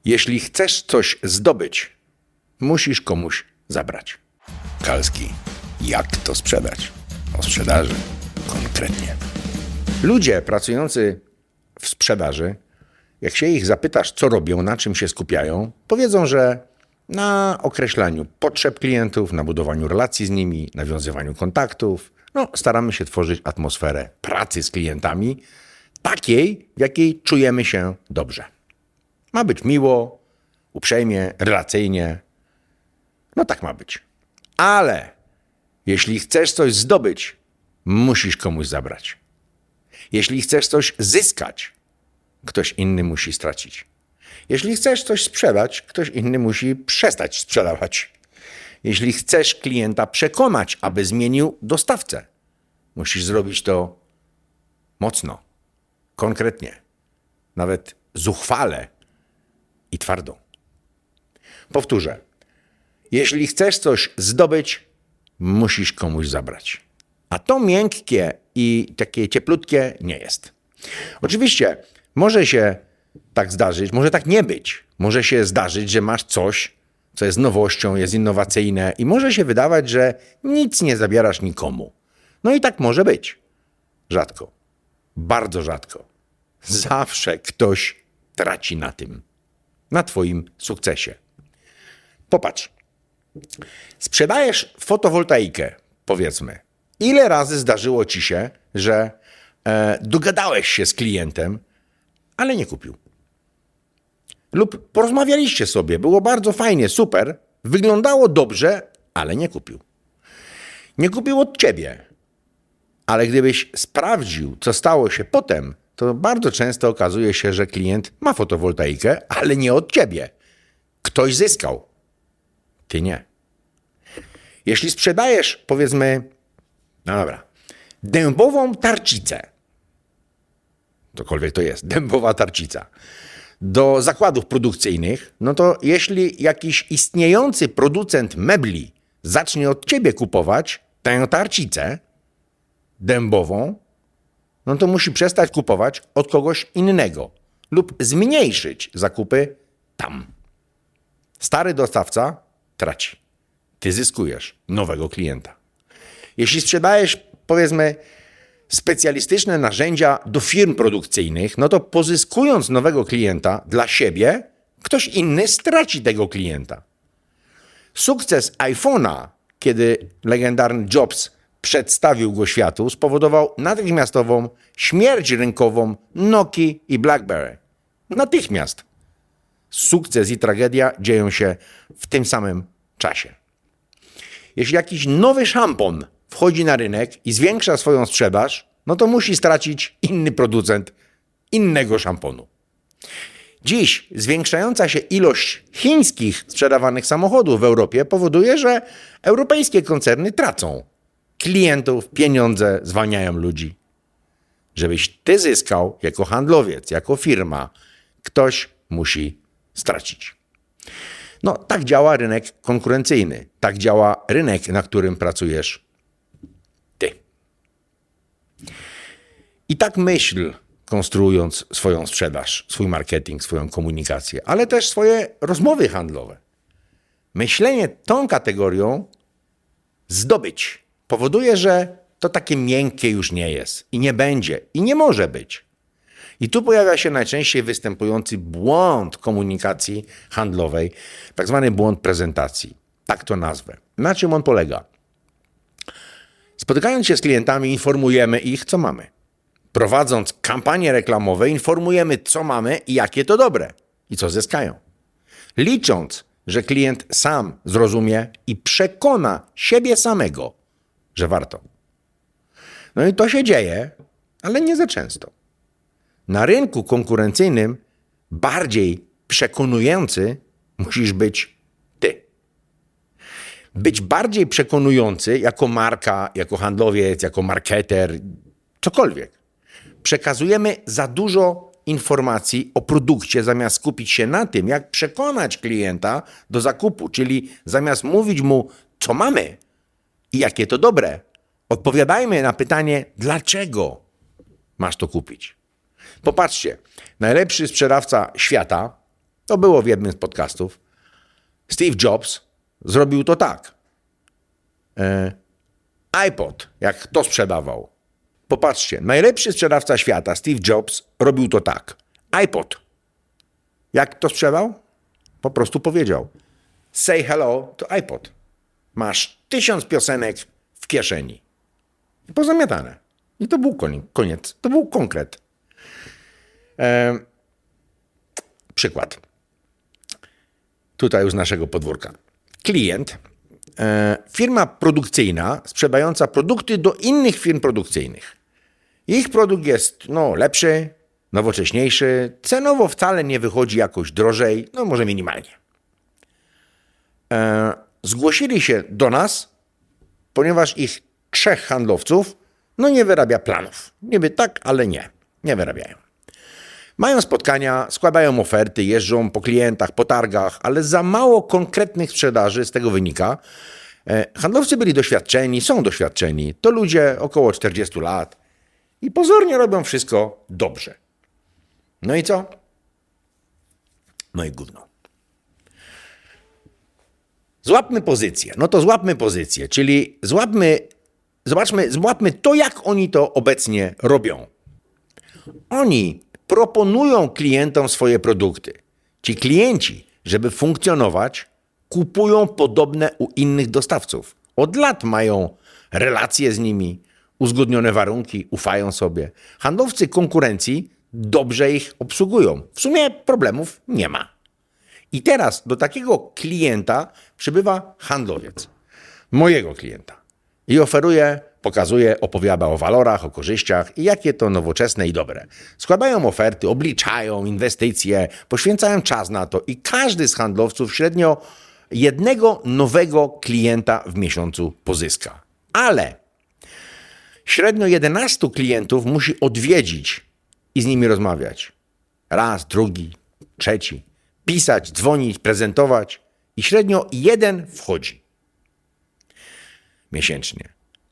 Jeśli chcesz coś zdobyć, musisz komuś zabrać. Kalski. Jak to sprzedać? O sprzedaży konkretnie. Ludzie pracujący w sprzedaży, jak się ich zapytasz, co robią, na czym się skupiają, powiedzą, że na określaniu potrzeb klientów, na budowaniu relacji z nimi, nawiązywaniu kontaktów. Staramy się tworzyć atmosferę pracy z klientami, takiej, w jakiej czujemy się dobrze. Ma być miło, uprzejmie, relacyjnie. Tak ma być. Ale jeśli chcesz coś zdobyć, musisz komuś zabrać. Jeśli chcesz coś zyskać, ktoś inny musi stracić. Jeśli chcesz coś sprzedać, ktoś inny musi przestać sprzedawać. Jeśli chcesz klienta przekonać, aby zmienił dostawcę, musisz zrobić to mocno, konkretnie, nawet zuchwale i twardo. Powtórzę. Jeśli chcesz coś zdobyć, musisz komuś zabrać. A to miękkie i takie cieplutkie nie jest. Oczywiście może się tak zdarzyć, może tak nie być. Może się zdarzyć, że masz coś, co jest nowością, jest innowacyjne i może się wydawać, że nic nie zabierasz nikomu. I tak może być. Rzadko. Bardzo rzadko. Zawsze ktoś traci na tym. Na twoim sukcesie. Popatrz. Sprzedajesz fotowoltaikę, powiedzmy. Ile razy zdarzyło ci się, że dogadałeś się z klientem, ale nie kupił? Lub porozmawialiście sobie, było bardzo fajnie, super, wyglądało dobrze, ale nie kupił. Nie kupił od ciebie. Ale gdybyś sprawdził, co stało się potem, to bardzo często okazuje się, że klient ma fotowoltaikę, ale nie od ciebie. Ktoś zyskał. Ty nie. Jeśli sprzedajesz, powiedzmy, dębową tarczicę, cokolwiek to jest, dębowa tarczyca, do zakładów produkcyjnych, to jeśli jakiś istniejący producent mebli zacznie od ciebie kupować tę tarczicę dębową, to musi przestać kupować od kogoś innego lub zmniejszyć zakupy tam. Stary dostawca traci. Ty zyskujesz nowego klienta. Jeśli sprzedajesz, powiedzmy, specjalistyczne narzędzia do firm produkcyjnych, to pozyskując nowego klienta dla siebie, ktoś inny straci tego klienta. Sukces iPhone'a, kiedy legendarny Jobs przedstawił go światu, spowodował natychmiastową śmierć rynkową Nokii i BlackBerry. Natychmiast. Sukces i tragedia dzieją się w tym samym czasie. Jeśli jakiś nowy szampon wchodzi na rynek i zwiększa swoją sprzedaż, to musi stracić inny producent innego szamponu. Dziś zwiększająca się ilość chińskich sprzedawanych samochodów w Europie powoduje, że europejskie koncerny tracą klientów, pieniądze, zwalniają ludzi. Żebyś ty zyskał jako handlowiec, jako firma, ktoś musi stracić. Tak działa rynek konkurencyjny. Tak działa rynek, na którym pracujesz ty. I tak myśl, konstruując swoją sprzedaż, swój marketing, swoją komunikację, ale też swoje rozmowy handlowe. Myślenie tą kategorią zdobyć powoduje, że to takie miękkie już nie jest i nie będzie i nie może być. I tu pojawia się najczęściej występujący błąd komunikacji handlowej, tak zwany błąd prezentacji. Tak to nazwę. Na czym on polega? Spotykając się z klientami, informujemy ich, co mamy. Prowadząc kampanie reklamowe, informujemy, co mamy i jakie to dobre i co zyskają. Licząc, że klient sam zrozumie i przekona siebie samego, że warto. I to się dzieje, ale nie za często. Na rynku konkurencyjnym bardziej przekonujący musisz być ty. Być bardziej przekonujący jako marka, jako handlowiec, jako marketer, cokolwiek. Przekazujemy za dużo informacji o produkcie, zamiast skupić się na tym, jak przekonać klienta do zakupu, czyli zamiast mówić mu, co mamy i jakie to dobre, odpowiadajmy na pytanie, dlaczego masz to kupić. Popatrzcie, najlepszy sprzedawca świata To było w jednym z podcastów. Steve Jobs zrobił to tak. iPod, jak to sprzedawał. Popatrzcie, najlepszy sprzedawca świata, Steve Jobs, robił to tak. iPod. Jak to sprzedał? Po prostu powiedział. Say hello to iPod. Masz 1000 piosenek w kieszeni. I pozamiatane. I to był koniec. To był konkret. Przykład. Tutaj już z naszego podwórka. Klient, firma produkcyjna sprzedająca produkty do innych firm produkcyjnych. Ich produkt jest lepszy, nowocześniejszy, cenowo wcale nie wychodzi jakoś drożej, może minimalnie. Zgłosili się do nas, ponieważ ich 3 handlowców nie wyrabia planów. Niby tak, ale nie wyrabiają. Mają spotkania, składają oferty, jeżdżą po klientach, po targach, ale za mało konkretnych sprzedaży z tego wynika. Handlowcy byli doświadczeni, są doświadczeni. To ludzie około 40 lat i pozornie robią wszystko dobrze. No i co? No i gówno. Złapmy pozycję. No to złapmy pozycję, czyli złapmy to, jak oni to obecnie robią. Oni proponują klientom swoje produkty. Ci klienci, żeby funkcjonować, kupują podobne u innych dostawców. Od lat mają relacje z nimi, uzgodnione warunki, ufają sobie. Handlowcy konkurencji dobrze ich obsługują. W sumie problemów nie ma. I teraz do takiego klienta przybywa handlowiec, mojego klienta, i oferuje, pokazuje, opowiada o walorach, o korzyściach i jakie to nowoczesne i dobre. Składają oferty, obliczają inwestycje, poświęcają czas na to i każdy z handlowców średnio jednego nowego klienta w miesiącu pozyska. Ale średnio 11 klientów musi odwiedzić i z nimi rozmawiać. Raz, drugi, trzeci. Pisać, dzwonić, prezentować i średnio 1 wchodzi miesięcznie.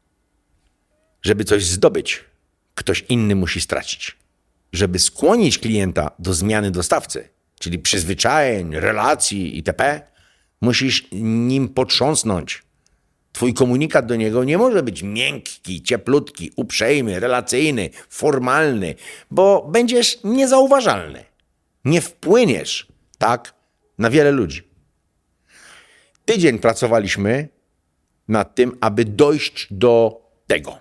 Żeby coś zdobyć, ktoś inny musi stracić. Żeby skłonić klienta do zmiany dostawcy, czyli przyzwyczajeń, relacji itp., musisz nim potrząsnąć. Twój komunikat do niego nie może być miękki, cieplutki, uprzejmy, relacyjny, formalny, bo będziesz niezauważalny. Nie wpłyniesz tak na wiele ludzi. Tydzień pracowaliśmy nad tym, aby dojść do tego.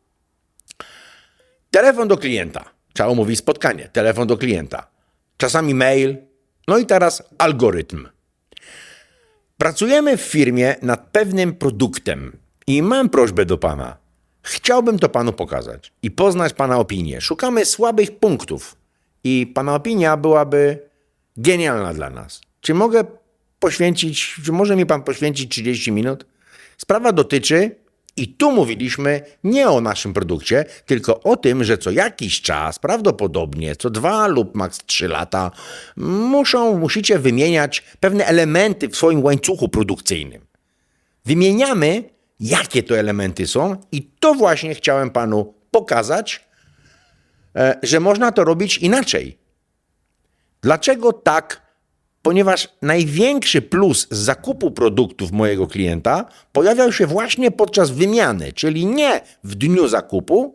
Telefon do klienta. Trzeba umówić spotkanie. Telefon do klienta. Czasami mail. No i teraz algorytm. Pracujemy w firmie nad pewnym produktem i mam prośbę do pana. Chciałbym to panu pokazać i poznać pana opinię. Szukamy słabych punktów i pana opinia byłaby genialna dla nas. Czy może mi pan poświęcić 30 minut? Sprawa dotyczy, i tu mówiliśmy nie o naszym produkcie, tylko o tym, że co jakiś czas, prawdopodobnie co 2 lub maks 3 lata, musicie wymieniać pewne elementy w swoim łańcuchu produkcyjnym. Wymieniamy, jakie to elementy są i to właśnie chciałem panu pokazać, że można to robić inaczej. Dlaczego tak? Ponieważ największy plus z zakupu produktów mojego klienta pojawiał się właśnie podczas wymiany, czyli nie w dniu zakupu,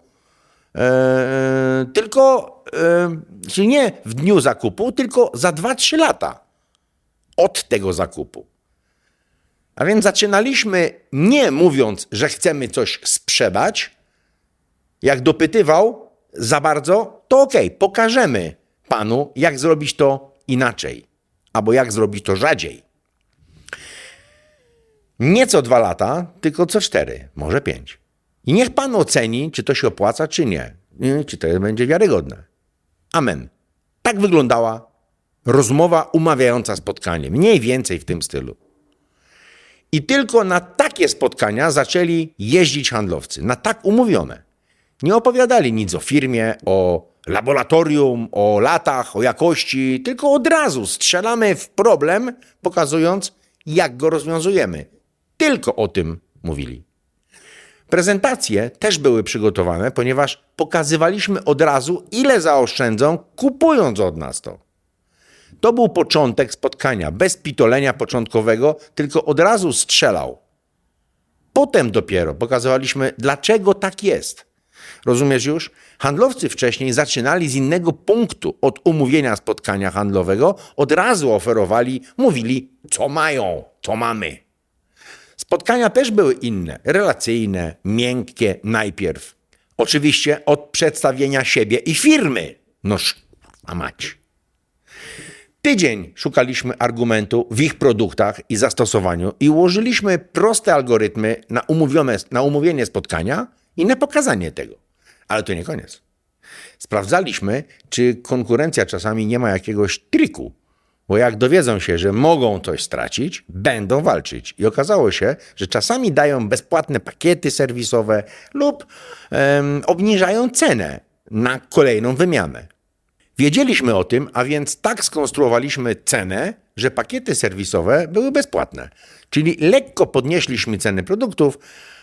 tylko za 2-3 lata od tego zakupu. A więc zaczynaliśmy nie mówiąc, że chcemy coś sprzedać. Jak dopytywał za bardzo, to pokażemy panu, jak zrobić to inaczej. Albo jak zrobić to rzadziej. Nie co 2 lata, tylko co 4, może 5. I niech pan oceni, czy to się opłaca, czy nie. Czy to będzie wiarygodne. Amen. Tak wyglądała rozmowa umawiająca spotkanie. Mniej więcej w tym stylu. I tylko na takie spotkania zaczęli jeździć handlowcy. Na tak umówione. Nie opowiadali nic o firmie, o laboratorium, o latach, o jakości, tylko od razu strzelamy w problem, pokazując, jak go rozwiązujemy. Tylko o tym mówili. Prezentacje też były przygotowane, ponieważ pokazywaliśmy od razu, ile zaoszczędzą, kupując od nas to. To był początek spotkania, bez pitolenia początkowego, tylko od razu strzelał. Potem dopiero pokazywaliśmy, dlaczego tak jest. Rozumiesz już? Handlowcy wcześniej zaczynali z innego punktu od umówienia spotkania handlowego, od razu oferowali, mówili, co mają, co mamy. Spotkania też były inne, relacyjne, miękkie najpierw. Oczywiście od przedstawienia siebie i firmy. Noż, a mać. Tydzień szukaliśmy argumentu w ich produktach i zastosowaniu i ułożyliśmy proste algorytmy na umówienie spotkania i na pokazanie tego. Ale to nie koniec. Sprawdzaliśmy, czy konkurencja czasami nie ma jakiegoś triku, bo jak dowiedzą się, że mogą coś stracić, będą walczyć. I okazało się, że czasami dają bezpłatne pakiety serwisowe lub obniżają cenę na kolejną wymianę. Wiedzieliśmy o tym, a więc tak skonstruowaliśmy cenę, że pakiety serwisowe były bezpłatne. Czyli lekko podnieśliśmy ceny produktów,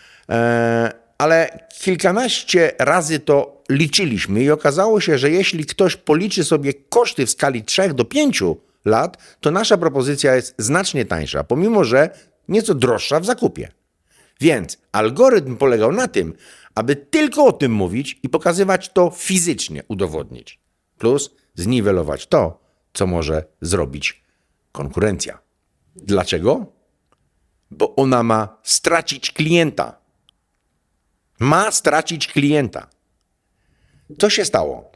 ale kilkanaście razy to liczyliśmy i okazało się, że jeśli ktoś policzy sobie koszty w skali 3 do 5 lat, to nasza propozycja jest znacznie tańsza, pomimo że nieco droższa w zakupie. Więc algorytm polegał na tym, aby tylko o tym mówić i pokazywać to fizycznie, udowodnić. Plus zniwelować to, co może zrobić konkurencja. Dlaczego? Bo ona ma stracić klienta. Ma stracić klienta. Co się stało?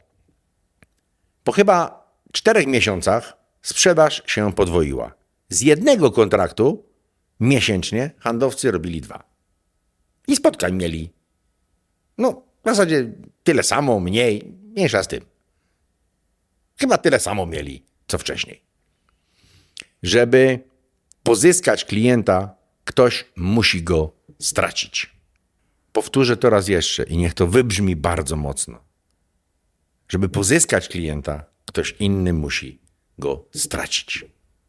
Po chyba 4 miesiącach sprzedaż się podwoiła. Z jednego kontraktu miesięcznie handlowcy robili 2. I spotkań mieli. No, w zasadzie tyle samo, mniej, mniejsza z tym. Chyba tyle samo mieli, co wcześniej. Żeby pozyskać klienta, ktoś musi go stracić. Powtórzę to raz jeszcze i niech to wybrzmi bardzo mocno. Żeby pozyskać klienta, ktoś inny musi go stracić.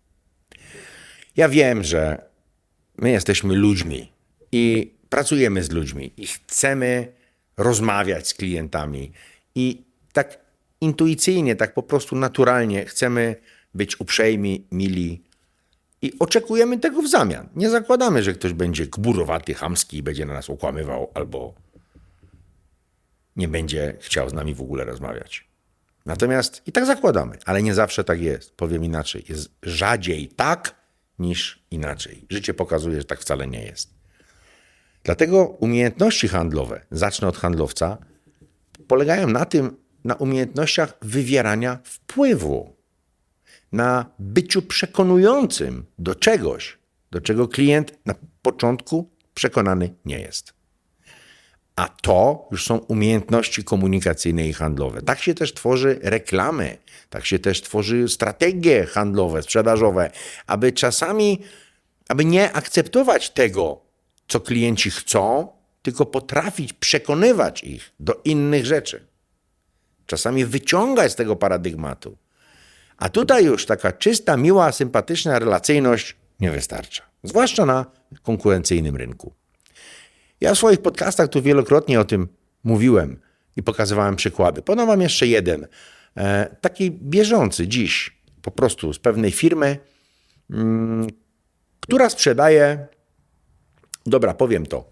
Ja wiem, że my jesteśmy ludźmi i pracujemy z ludźmi i chcemy rozmawiać z klientami i tak intuicyjnie, tak po prostu naturalnie chcemy być uprzejmi, mili i oczekujemy tego w zamian. Nie zakładamy, że ktoś będzie gburowaty, chamski i będzie na nas okłamywał albo nie będzie chciał z nami w ogóle rozmawiać. Natomiast i tak zakładamy, ale nie zawsze tak jest. Powiem inaczej, jest rzadziej tak niż inaczej. Życie pokazuje, że tak wcale nie jest. Dlatego umiejętności handlowe, zacznę od handlowca, polegają na umiejętnościach wywierania wpływu, na byciu przekonującym do czegoś, do czego klient na początku przekonany nie jest. A to już są umiejętności komunikacyjne i handlowe. Tak się też tworzy reklamy, tak się też tworzy strategie handlowe, sprzedażowe, aby nie akceptować tego, co klienci chcą, tylko potrafić przekonywać ich do innych rzeczy. Czasami wyciągać z tego paradygmatu. A tutaj już taka czysta, miła, sympatyczna relacyjność nie wystarcza. Zwłaszcza na konkurencyjnym rynku. Ja w swoich podcastach tu wielokrotnie o tym mówiłem i pokazywałem przykłady. Podam wam jeszcze jeden. Taki bieżący dziś po prostu z pewnej firmy, która sprzedaje, dobra, powiem to,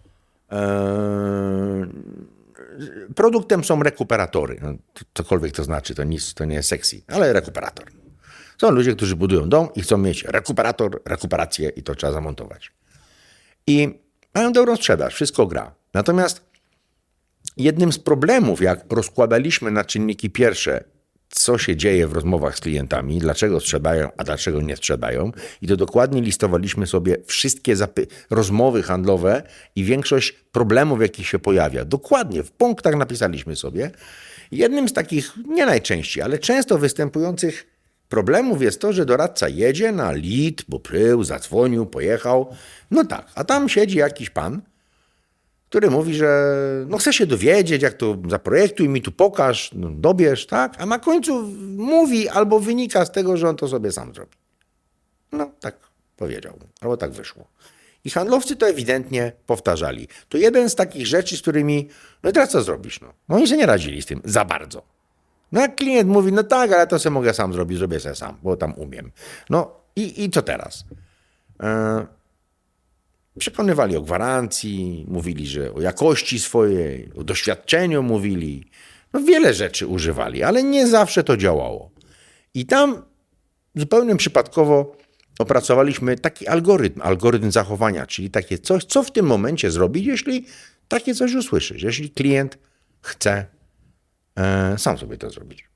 produktem są rekuperatory. No, cokolwiek to znaczy, to nie jest sexy, ale rekuperator. Są ludzie, którzy budują dom i chcą mieć rekuperator, rekuperację i to trzeba zamontować. I mają dobrą sprzedaż, wszystko gra. Natomiast jednym z problemów, jak rozkładaliśmy na czynniki pierwsze, co się dzieje w rozmowach z klientami, dlaczego sprzedają, a dlaczego nie sprzedają, i to dokładnie listowaliśmy sobie wszystkie rozmowy handlowe i większość problemów, jakich się pojawia. Dokładnie, w punktach napisaliśmy sobie. Jednym z takich, nie najczęściej, ale często występujących problemów jest to, że doradca jedzie na lead, bo zadzwonił, pojechał. No tak, a tam siedzi jakiś pan, który mówi, że no chce się dowiedzieć, jak to zaprojektuj mi tu pokaż, no dobierz, tak? A na końcu mówi albo wynika z tego, że on to sobie sam zrobi. No tak powiedział, albo tak wyszło. I handlowcy to ewidentnie powtarzali. To jeden z takich rzeczy, z którymi, no i teraz co zrobisz? No oni się nie radzili z tym za bardzo. No jak klient mówi, no tak, ale to sobie mogę sam zrobić, zrobię sobie sam, bo tam umiem. No i co teraz? Przekonywali o gwarancji, mówili, że o jakości swojej, o doświadczeniu mówili. No wiele rzeczy używali, ale nie zawsze to działało. I tam zupełnie przypadkowo opracowaliśmy taki algorytm zachowania, czyli takie coś, co w tym momencie zrobić, jeśli takie coś usłyszysz, jeśli klient chce sam sobie to zrobić.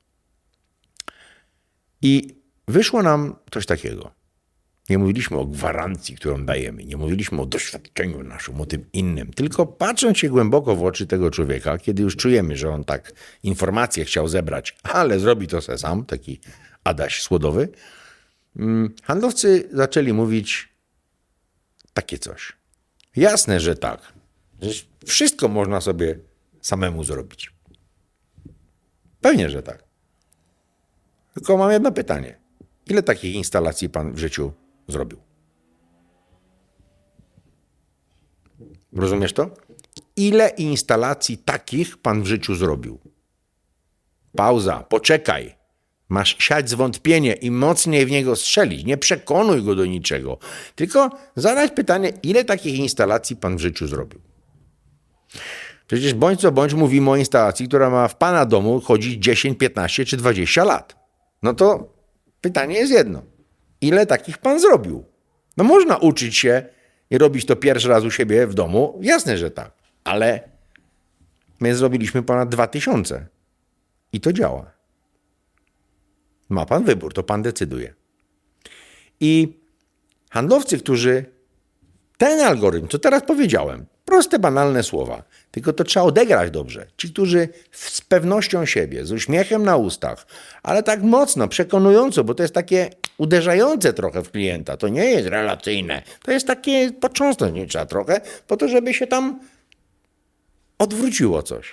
I wyszło nam coś takiego. Nie mówiliśmy o gwarancji, którą dajemy, nie mówiliśmy o doświadczeniu naszym, o tym innym, tylko patrząc się głęboko w oczy tego człowieka, kiedy już czujemy, że on tak informacje chciał zebrać, ale zrobi to se sam, taki Adaś Słodowy, handlowcy zaczęli mówić takie coś. Jasne, że tak. Że wszystko można sobie samemu zrobić. Pewnie, że tak. Tylko mam jedno pytanie. Ile takich instalacji pan w życiu zrobił? Rozumiesz to? Ile instalacji takich pan w życiu zrobił? Pauza, poczekaj. Masz siać zwątpienie i mocniej w niego strzelić. Nie przekonuj go do niczego. Tylko zadać pytanie, ile takich instalacji pan w życiu zrobił? Przecież bądź co bądź mówimy o instalacji, która ma w pana domu chodzić 10, 15 czy 20 lat. No to pytanie jest jedno. Ile takich pan zrobił? No można uczyć się i robić to pierwszy raz u siebie w domu. Jasne, że tak. Ale my zrobiliśmy ponad 2000. I to działa. Ma pan wybór, to pan decyduje. I handlowcy, którzy ten algorytm, co teraz powiedziałem, proste, banalne słowa, tylko to trzeba odegrać dobrze. Ci, którzy z pewnością siebie, z uśmiechem na ustach, ale tak mocno, przekonująco, bo to jest takie uderzające trochę w klienta, to nie jest relacyjne, to jest takie potrząsnięcie trochę, po to, żeby się tam odwróciło coś.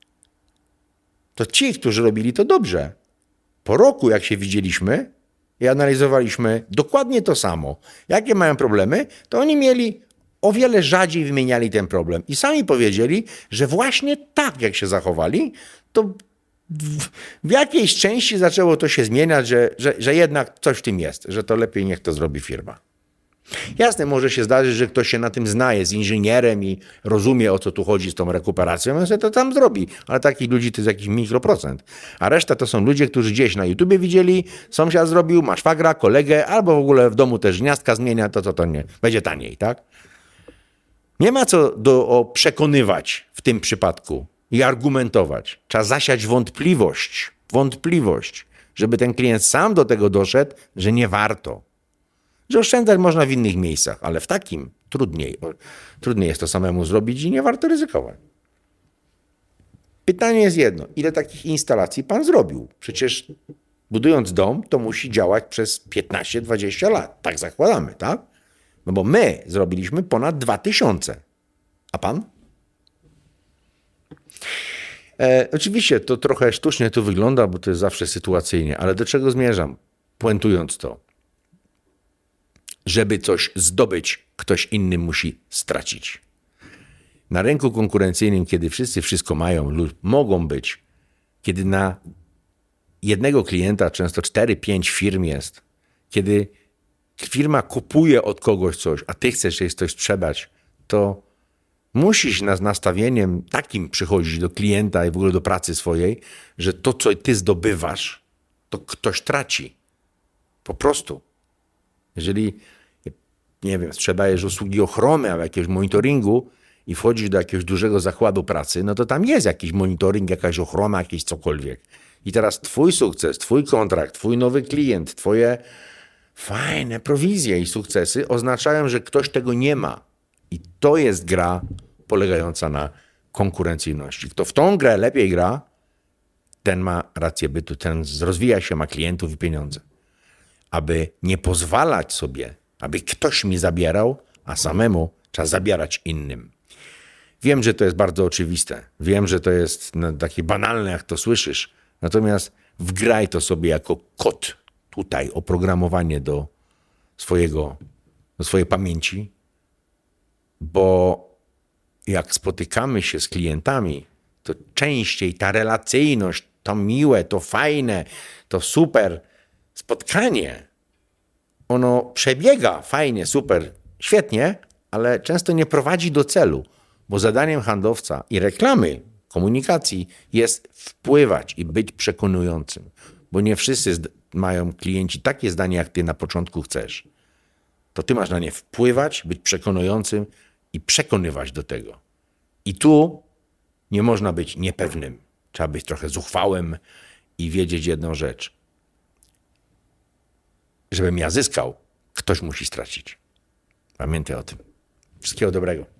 To ci, którzy robili to dobrze, po roku, jak się widzieliśmy i analizowaliśmy dokładnie to samo, jakie mają problemy, to oni mieli o wiele rzadziej wymieniali ten problem. I sami powiedzieli, że właśnie tak, jak się zachowali, to w jakiejś części zaczęło to się zmieniać, że jednak coś w tym jest, że to lepiej niech to zrobi firma. Jasne, może się zdarzyć, że ktoś się na tym zna, jest inżynierem i rozumie, o co tu chodzi z tą rekuperacją, on sobie to tam zrobi. Ale takich ludzi to jest jakiś mikroprocent. A reszta to są ludzie, którzy gdzieś na YouTubie widzieli, sąsiad zrobił, ma szwagra, kolegę, albo w ogóle w domu też gniazdka zmienia, to nie będzie taniej, tak? Nie ma co przekonywać w tym przypadku i argumentować. Trzeba zasiać wątpliwość, żeby ten klient sam do tego doszedł, że nie warto. Że oszczędzać można w innych miejscach, ale w takim trudniej. Trudniej jest to samemu zrobić i nie warto ryzykować. Pytanie jest jedno. Ile takich instalacji pan zrobił? Przecież budując dom, to musi działać przez 15-20 lat. Tak zakładamy, tak? No bo my zrobiliśmy ponad 2000. A pan? Oczywiście to trochę sztucznie tu wygląda, bo to jest zawsze sytuacyjnie, ale do czego zmierzam? Puentując to. Żeby coś zdobyć, ktoś inny musi stracić. Na rynku konkurencyjnym, kiedy wszyscy wszystko mają lub mogą być, kiedy na jednego klienta często 4-5 firm jest, kiedy firma kupuje od kogoś coś, a ty chcesz jej coś sprzedać, to musisz z nastawieniem takim przychodzić do klienta i w ogóle do pracy swojej, że to, co ty zdobywasz, to ktoś traci. Po prostu. Jeżeli, nie wiem, sprzedajesz usługi ochrony albo jakiegoś monitoringu i wchodzisz do jakiegoś dużego zakładu pracy, no to tam jest jakiś monitoring, jakaś ochrona, jakieś cokolwiek. I teraz twój sukces, twój kontrakt, twój nowy klient, twoje fajne prowizje i sukcesy oznaczają, że ktoś tego nie ma. I to jest gra polegająca na konkurencyjności. Kto w tą grę lepiej gra, ten ma rację bytu, ten rozwija się, ma klientów i pieniądze. Aby nie pozwalać sobie, aby ktoś mi zabierał, a samemu trzeba zabierać innym. Wiem, że to jest bardzo oczywiste. Wiem, że to jest takie banalne, jak to słyszysz. Natomiast wgraj to sobie jako kod tutaj, oprogramowanie do swojej pamięci, bo jak spotykamy się z klientami, to częściej ta relacyjność to miłe, to fajne, to super spotkanie, ono przebiega fajnie, super, świetnie, ale często nie prowadzi do celu, bo zadaniem handlowca i reklamy, komunikacji jest wpływać i być przekonującym, bo nie wszyscy mają klienci takie zdanie, jak ty na początku chcesz. To ty masz na nie wpływać, być przekonującym i przekonywać do tego. I tu nie można być niepewnym. Trzeba być trochę zuchwałym i wiedzieć jedną rzecz. Żebym ja zyskał, ktoś musi stracić. Pamiętaj o tym. Wszystkiego dobrego.